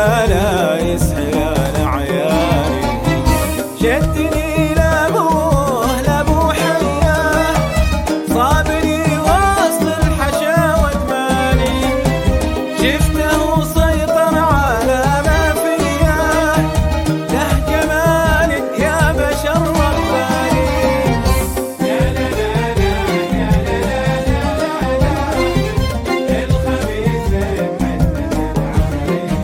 لا يسهل على عيالي. شدني لابوه حياه، صابني وسط الحشاوة مالي. شفته سيطر على ما فيا، له جمال يا بشر رباني. يا لا لا لا يا لا لا لا لا، الخبيث محنة العملية.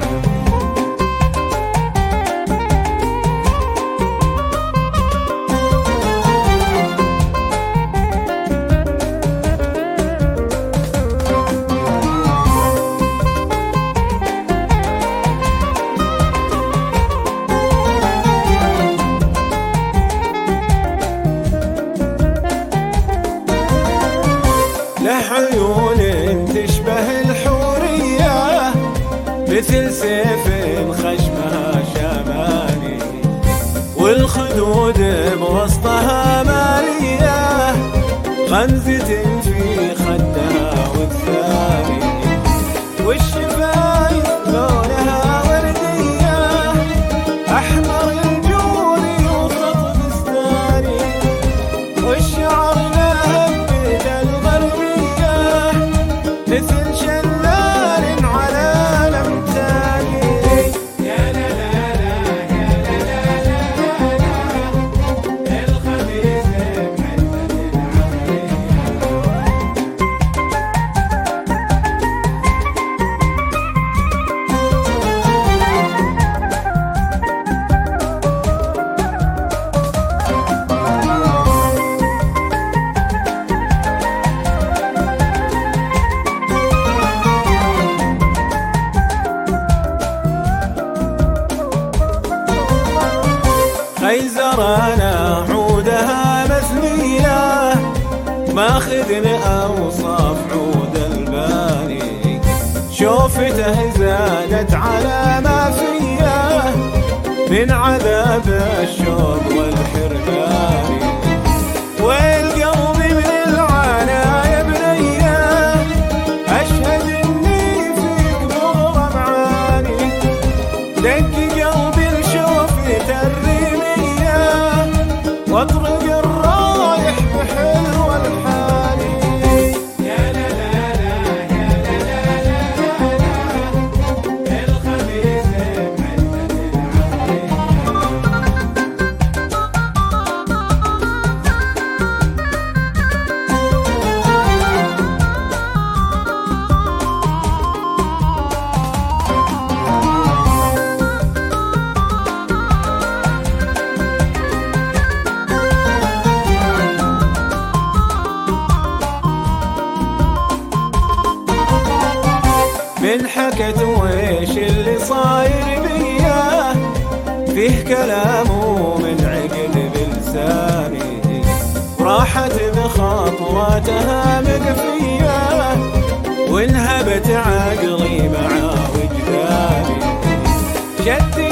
له عيون تشبه الحورية، مثل سيف خشمها شمالي، والخدود بوسطها مالية، غمزة في خدها والثاني، والشفايف لونها وردية، أحمر الجود وخط بستاني، والشعر لهبة الغربية، مثل شلال على الأمثال. يا لا لا لا يا لا لا لا لا، الخبيث محنة العملية. خيزرانة عودها مثنية، ماخذ أوصاف عود الباني، شوفته زادت على ما فيا من عذاب الشوق والحرمان. والقلب من العنا يا بنية، أشهد إني فيك مغرم عاني، دق قلبي لشوفة الريمية، واطرق الرايح بحلو الحالي. يا لا لا لا يا لا لا لا لا، الخبيث محنة العملية. من حكت ويش اللي صاير بيا، فيه كلامه من عقل بلساني، راحت بخطواتها مقفية، وانهبت عقلي مع وجداني. شد